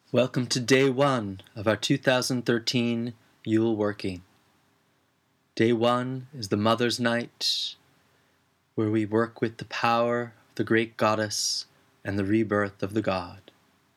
Welcome to day 1 of our 2013 Yule Working. Day 1 is the Mother's Night, where we work with the power of the great goddess and the rebirth of the god.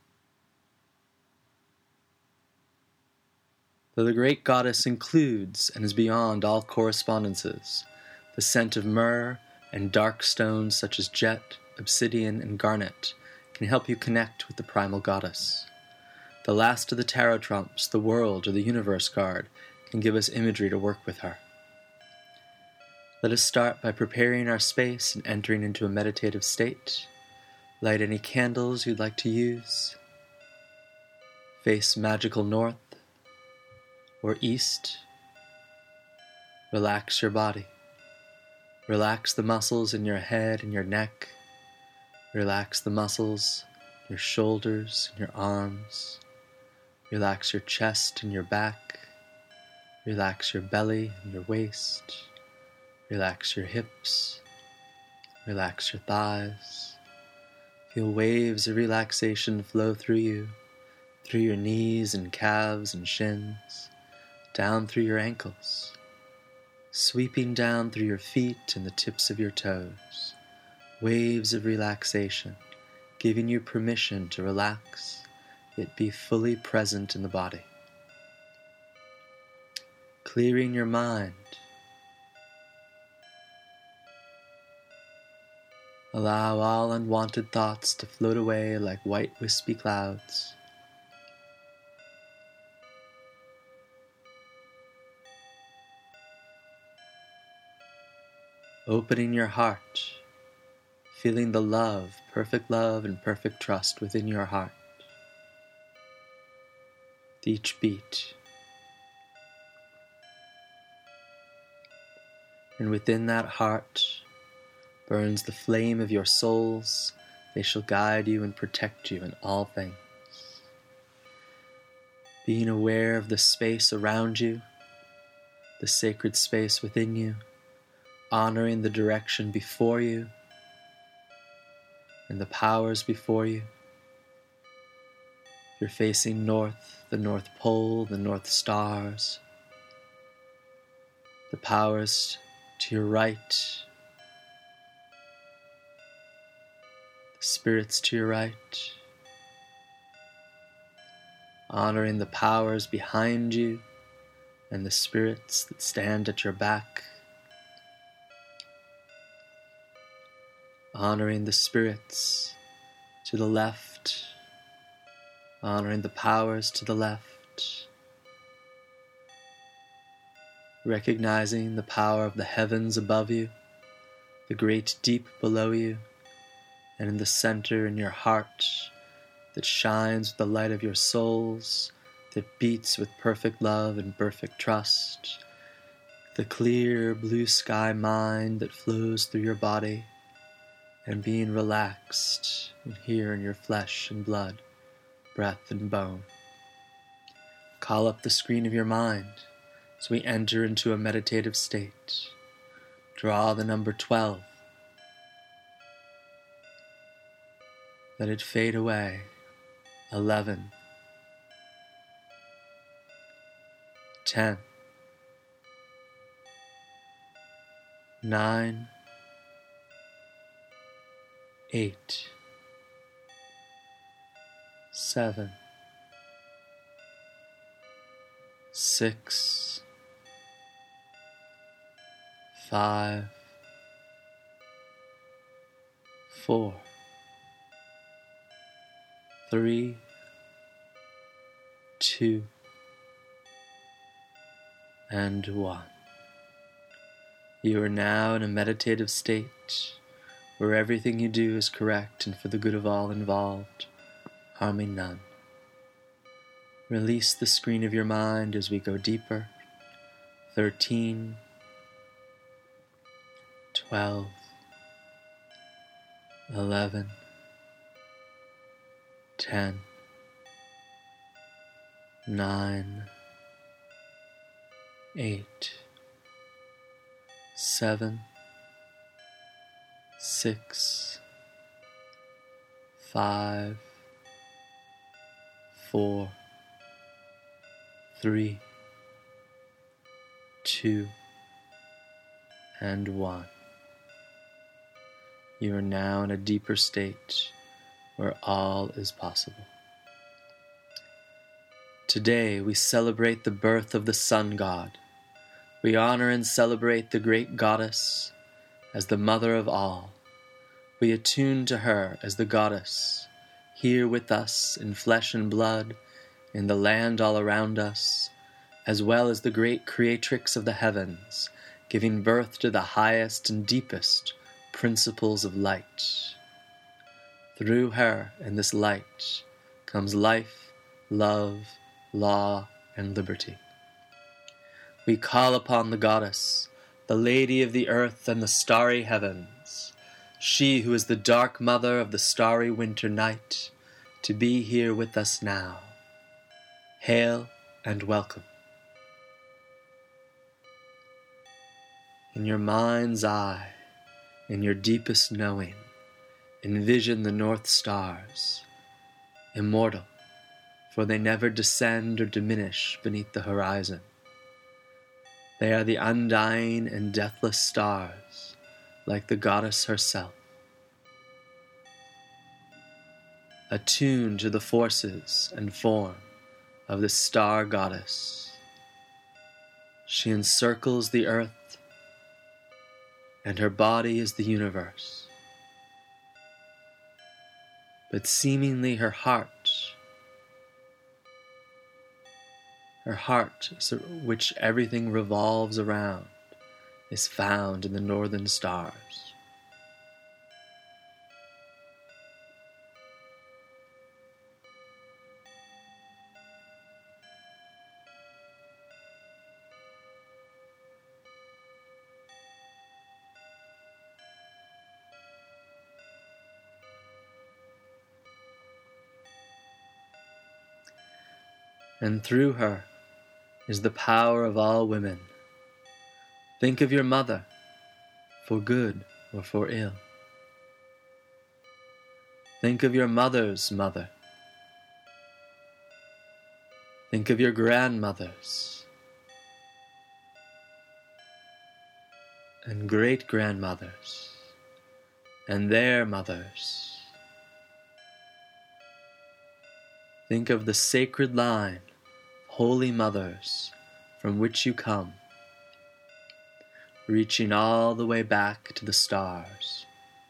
Though the great goddess includes and is beyond all correspondences, the scent of myrrh and dark stones such as jet, obsidian, and garnet can help you connect with the primal goddess. The last of the tarot trumps, the world or the universe card, can give us imagery to work with her. Let us start by preparing our space and entering into a meditative state. Light any candles you'd like to use. Face magical north or east. Relax your body. Relax the muscles in your head and your neck. Relax the muscles in your shoulders and your arms. Relax your chest and your back. Relax your belly and your waist. Relax your hips. Relax your thighs. Feel waves of relaxation flow through you, through your knees and calves and shins, down through your ankles, sweeping down through your feet and the tips of your toes. Waves of relaxation, giving you permission to relax, yet be fully present in the body. Clearing your mind. Allow all unwanted thoughts to float away like white wispy clouds. Opening your heart, feeling the love and perfect trust within your heart. Each beat. And within that heart burns the flame of your souls. They shall guide you and protect you in all things. Being aware of the space around you, the sacred space within you, honoring the direction before you and the powers before you. You're facing north, the North Pole, the North Stars, the powers to your right, the spirits to your right, honoring the powers behind you and the spirits that stand at your back, honoring the spirits to the left, honoring the powers to the left, recognizing the power of the heavens above you, the great deep below you, and in the center in your heart that shines with the light of your souls, that beats with perfect love and perfect trust, the clear blue sky mind that flows through your body, and being relaxed here in your flesh and blood, breath and bone. Call up the screen of your mind as we enter into a meditative state. Draw the number 12. Let it fade away. 11. 10. 9. 8. 7. 6. 5. 4. 3. 2. And 1. You are now in a meditative state where everything you do is correct and for the good of all involved, harming none. Release the screen of your mind as we go deeper. 13, 12, 11, 10, 9, 8, 7, 6, 5, 4, 3, 2, and 1. You are now in a deeper state where all is possible. Today we celebrate the birth of the Sun God. We honor and celebrate the great goddess as the mother of all. We attune to her as the goddess, here with us in flesh and blood, in the land all around us, as well as the great creatrix of the heavens, giving birth to the highest and deepest principles of light. Through her and this light comes life, love, law, and liberty. We call upon the goddess, the lady of the earth and the starry heavens, she who is the dark mother of the starry winter night, to be here with us now. Hail and welcome. In your mind's eye, in your deepest knowing, envision the north stars, immortal, for they never descend or diminish beneath the horizon. They are the undying and deathless stars, like the goddess herself. Attune to the forces and form of the star goddess. She encircles the earth, and her body is the universe. But seemingly her heart, which everything revolves around, is found in the northern stars. And through her is the power of all women. Think of your mother, for good or for ill. Think of your mother's mother. Think of your grandmothers and great-grandmothers and their mothers. Think of the sacred line, holy mothers, from which you come, reaching all the way back to the stars.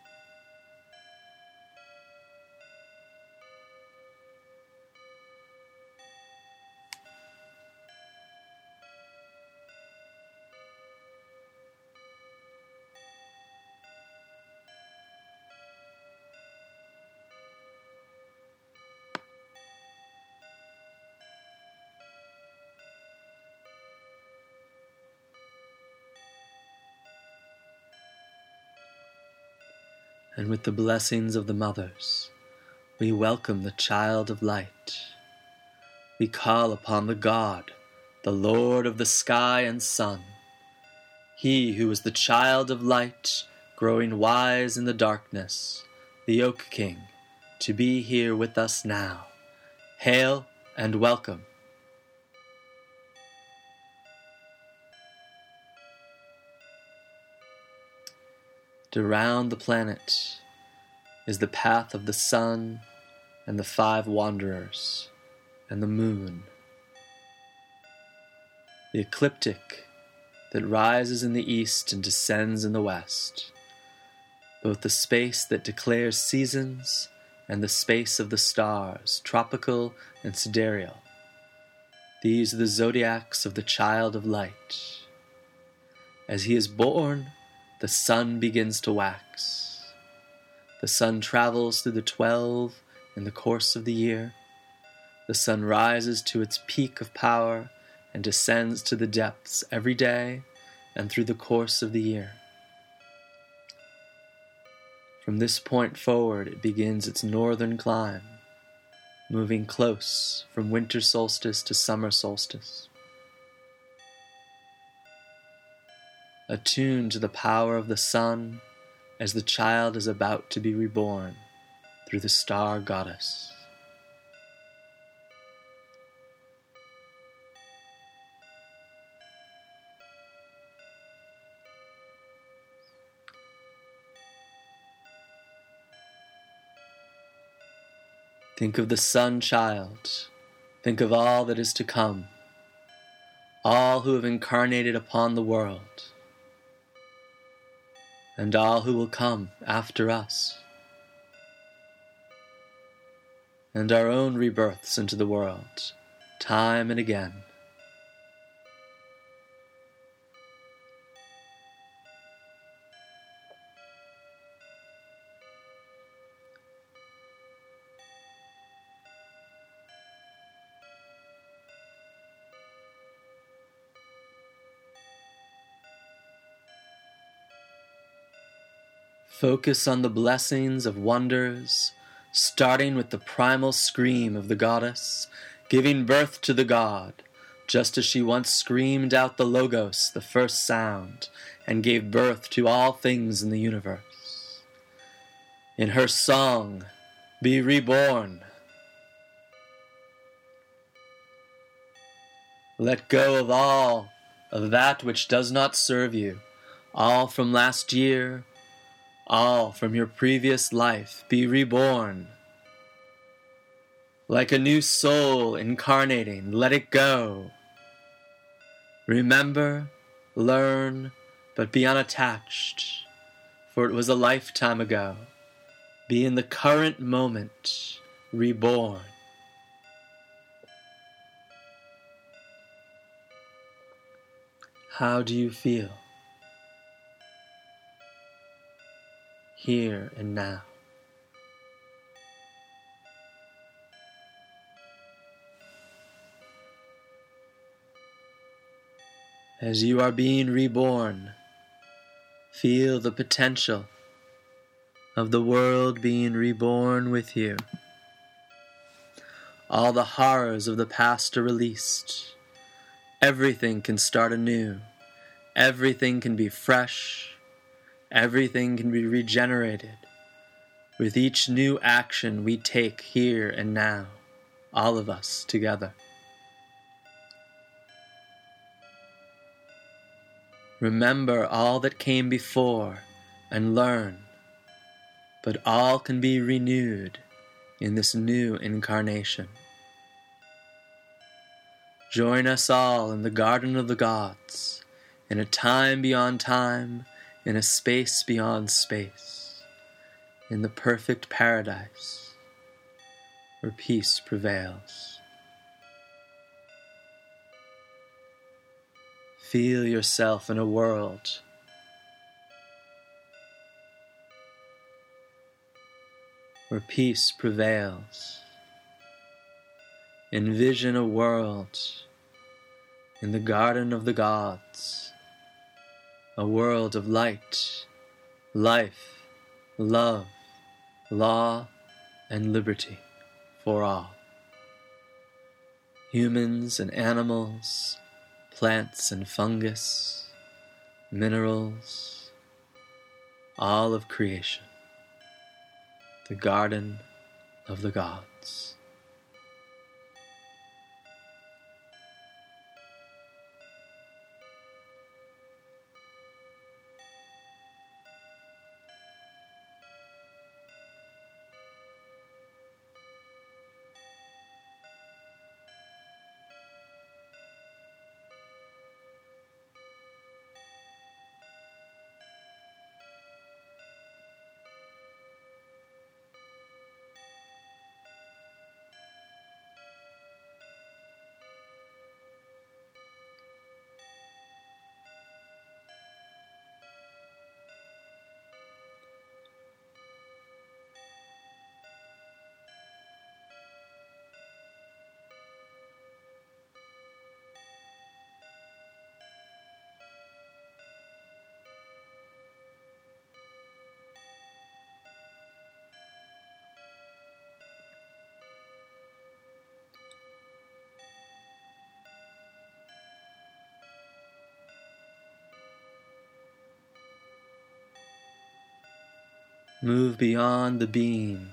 And with the blessings of the mothers, we welcome the child of light. We call upon the God, the Lord of the sky and sun, he who is the child of light, growing wise in the darkness, the Oak King, to be here with us now. Hail and welcome. Around the planet is the path of the sun and the 5 wanderers and the moon. The ecliptic that rises in the east and descends in the west. Both the space that declares seasons and the space of the stars, tropical and sidereal. These are the zodiacs of the child of light. As he is born, the sun begins to wax. The sun travels through the 12 in the course of the year. The sun rises to its peak of power and descends to the depths every day and through the course of the year. From this point forward, it begins its northern climb, moving close from winter solstice to summer solstice. Attuned to the power of the sun as the child is about to be reborn through the star goddess. Think of the Sun Child. Think of all that is to come, all who have incarnated upon the world, and all who will come after us, and our own rebirths into the world, time and again. Focus on the blessings of wonders, starting with the primal scream of the goddess, giving birth to the god, just as she once screamed out the Logos, the first sound, and gave birth to all things in the universe. In her song, be reborn. Let go of all of that which does not serve you, all from last year, all from your previous life. Be reborn. Like a new soul incarnating, let it go. Remember, learn, but be unattached, for it was a lifetime ago. Be in the current moment, reborn. How do you feel? Here and now. As you are being reborn, feel the potential of the world being reborn with you. All the horrors of the past are released. Everything can start anew. Everything can be fresh. Everything can be regenerated with each new action we take here and now, all of us together. Remember all that came before and learn, but all can be renewed in this new incarnation. Join us all in the garden of the gods, in a time beyond time, in a space beyond space, in the perfect paradise where peace prevails. Feel yourself in a world where peace prevails. Envision a world in the garden of the gods, a world of light, life, love, law, and liberty for all. Humans and animals, plants and fungus, minerals, all of creation, the garden of the gods. Move beyond the being,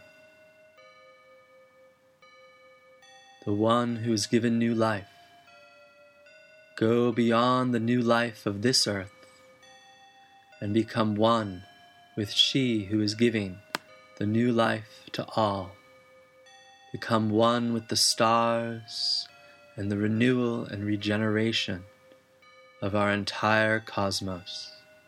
the one who is given new life. Go beyond the new life of this earth and become one with she who is giving the new life to all. Become one with the stars and the renewal and regeneration of our entire cosmos.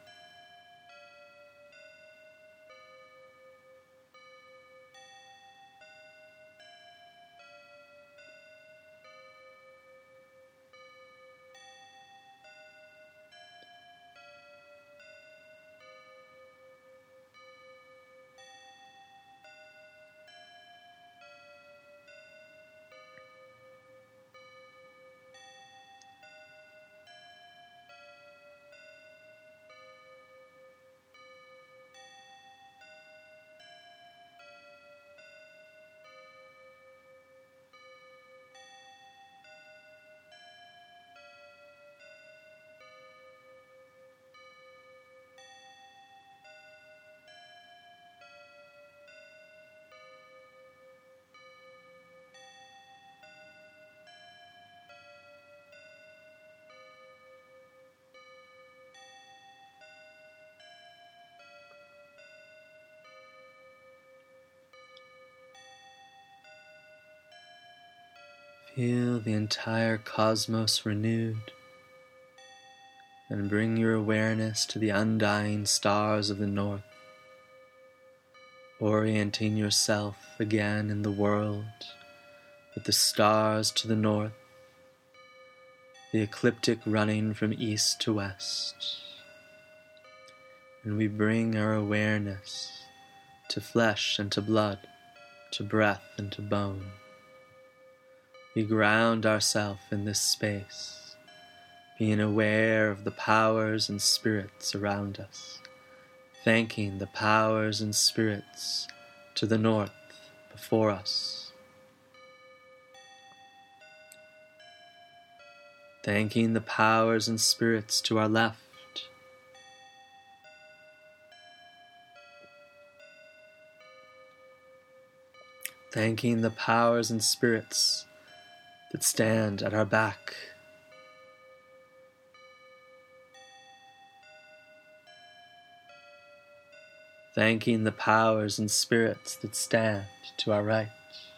Feel the entire cosmos renewed, and bring your awareness to the undying stars of the north, orienting yourself again in the world with the stars to the north, the ecliptic running from east to west. And we bring our awareness to flesh and to blood, to breath and to bone. We ground ourselves in this space, being aware of the powers and spirits around us, thanking the powers and spirits to the north before us, thanking the powers and spirits to our left, thanking the powers and spirits that stand at our back, thanking the powers and spirits that stand to our right,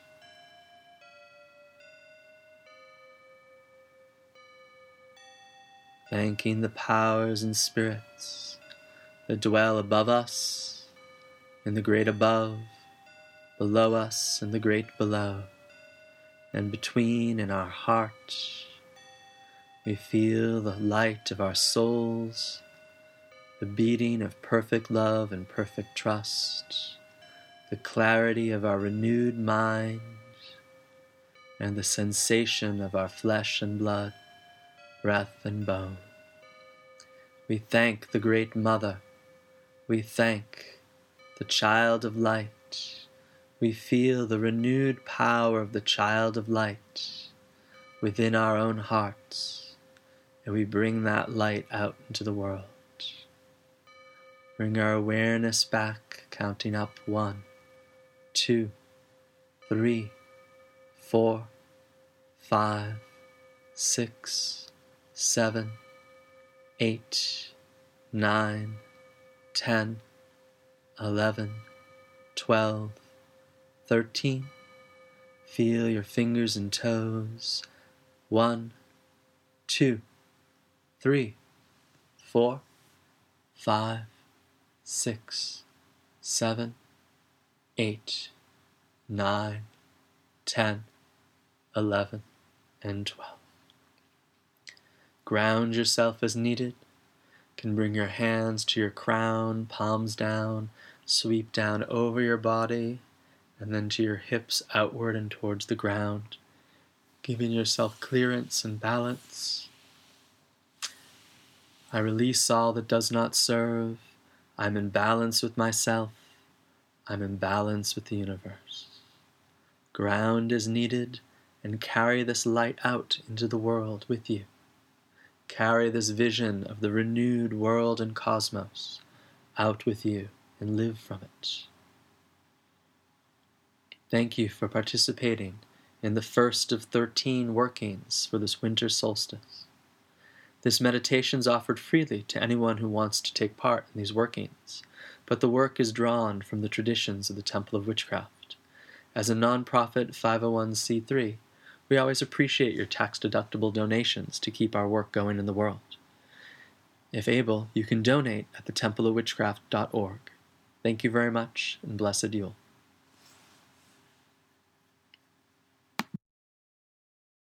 thanking the powers and spirits that dwell above us in the great above, below us in the great below, and between in our heart. We feel the light of our souls, the beating of perfect love and perfect trust, the clarity of our renewed mind, and the sensation of our flesh and blood, breath and bone. We thank the Great Mother. We thank the Child of Light. We feel the renewed power of the Child of Light within our own hearts, and we bring that light out into the world. Bring our awareness back, counting up 1, 2, 3, 4, 5, 6, 7, 8, 9, 10, 11, 12, 13. Feel your fingers and toes. 1, 2, 3, 4, 5, 6, 7, 8, 9, 10, 11, and 12. Ground yourself as needed. Can bring your hands to your crown, palms down, sweep down over your body, and then to your hips outward and towards the ground, giving yourself clearance and balance. I release all that does not serve. I'm in balance with myself. I'm in balance with the universe. Ground as needed, and carry this light out into the world with you. Carry this vision of the renewed world and cosmos out with you and live from it. Thank you for participating in the first of 13 workings for this winter solstice. This meditation is offered freely to anyone who wants to take part in these workings, but the work is drawn from the traditions of the Temple of Witchcraft. As a nonprofit 501c3, we always appreciate your tax-deductible donations to keep our work going in the world. If able, you can donate at thetempleofwitchcraft.org. Thank you very much, and blessed Yule.